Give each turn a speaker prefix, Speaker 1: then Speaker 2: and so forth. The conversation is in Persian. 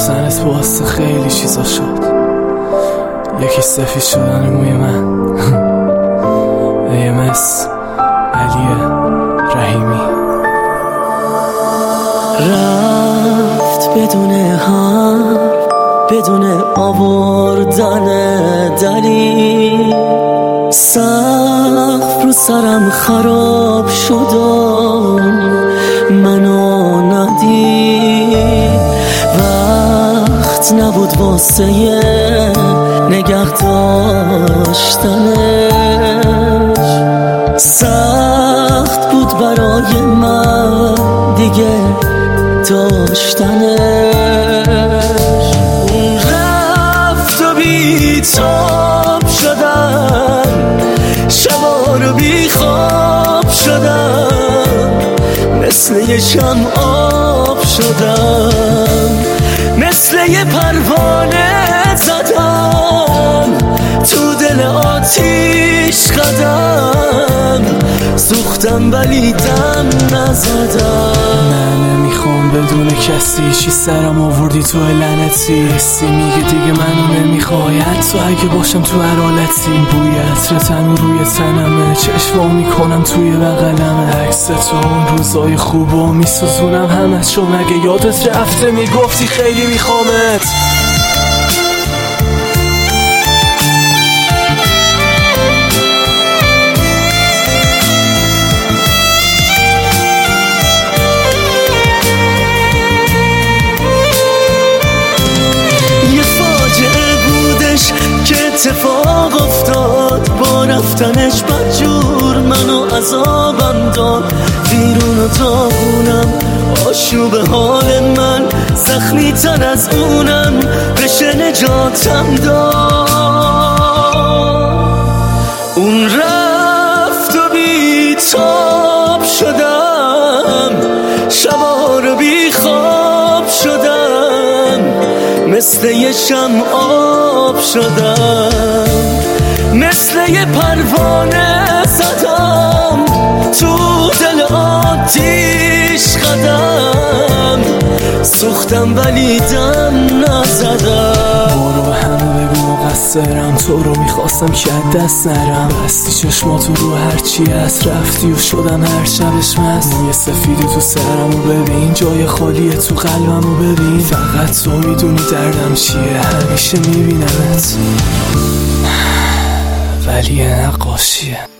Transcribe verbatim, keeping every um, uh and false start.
Speaker 1: داشتنت باعث خیلی چیزا شد. یکی سفید شدن موی من ای مس علی رحیمی.
Speaker 2: رفت بدون حرف، بدون آوردن دلیل، سقف رو سرم خراب شدم منو ندید. وقت نبود واسه نگه داشتنش، سخت بود برای من دیگه داشتنش. اون رفت و بی‌تاب شدن، شبا رو بی خواب شدم، مثل یه شمع آب شدم، مثل یه پروانه زدم تو دل آتیش قدم، سوختم ولی دم نزدم.
Speaker 1: نه نمیخوام بدون کسی چی سرم آوردی تو لعنتی. حسی میگه دیگه منو نمیخوای حتی اگه باشم تو هر حالتی. بوی عطرت هنو روی تنمه، چشمام میکنم توی بغلمه. عکس تو اون روزای خوبو میسوزونم همش، چون اگه یادت رفته میگفتی خیلی میخوامت.
Speaker 2: که اتفاق افتاد با رفتنش بدجور منو عذابم داد. بیرون و تابونم آشوب حال من، زخمی تر از اونم بشه نجاتم داد. اون رفت و بی‌تاب شدم، شبا رو بی خواب شدم، مثل یه شمع آب شدم، مثل یه پروانه زدم تو دل آتیش قدم، سوختم ولی دم نزدم.
Speaker 1: برو همه بگو مقصرم، تو رو میخواستم که دست نرم. بستی چشماتو رو هرچی هست، رفتی و شدم هر شبش مست. موی سفیدی تو سرمو ببین، جای خالیه تو قلبمو ببین. فقط تو میدونی دردم چیه، همیشه میبینمت ولی نقاشیه.